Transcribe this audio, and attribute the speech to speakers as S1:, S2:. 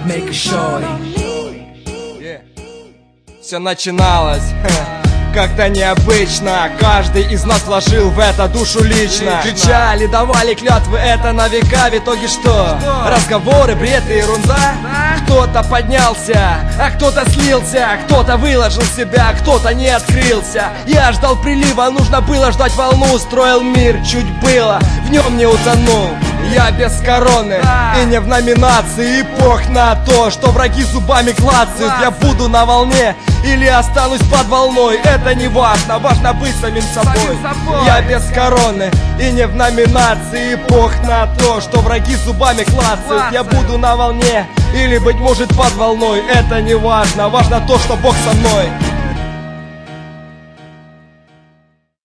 S1: make it shorty.
S2: Все начиналось как-то необычно. Каждый из нас вложил в это душу лично. Кричали, давали клятвы, это на века. В итоге что? Разговоры, бред и ерунда. Кто-то поднялся, а кто-то слился. Кто-то выложил себя, кто-то не открылся. Я ждал прилива, нужно было ждать волну. Строил мир, чуть было, в нем не утонул. Я без короны и не в номинации. И пох на то, что враги зубами клацают. Я буду на волне или останусь под волной. Это не важно, важно быть самим собой. Я без короны и не в номинации. И пох на то, что враги зубами клацают. Я буду на волне или, быть может, под волной. Это не важно, важно то, что Бог со мной.